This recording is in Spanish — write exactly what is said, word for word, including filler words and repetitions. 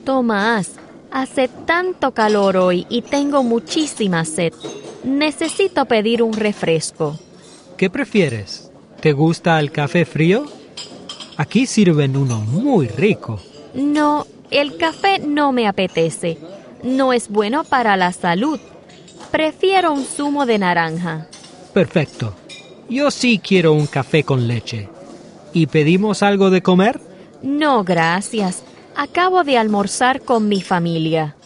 Tomás, hace tanto calor hoy y tengo muchísima sed. Necesito pedir un refresco. ¿Qué prefieres? ¿Te gusta el café frío? Aquí sirven uno muy rico. No, el café no me apetece. No es bueno para la salud. Prefiero un zumo de naranja. Perfecto. Yo sí quiero un café con leche. ¿Y pedimos algo de comer? No, gracias. Acabo de almorzar con mi familia.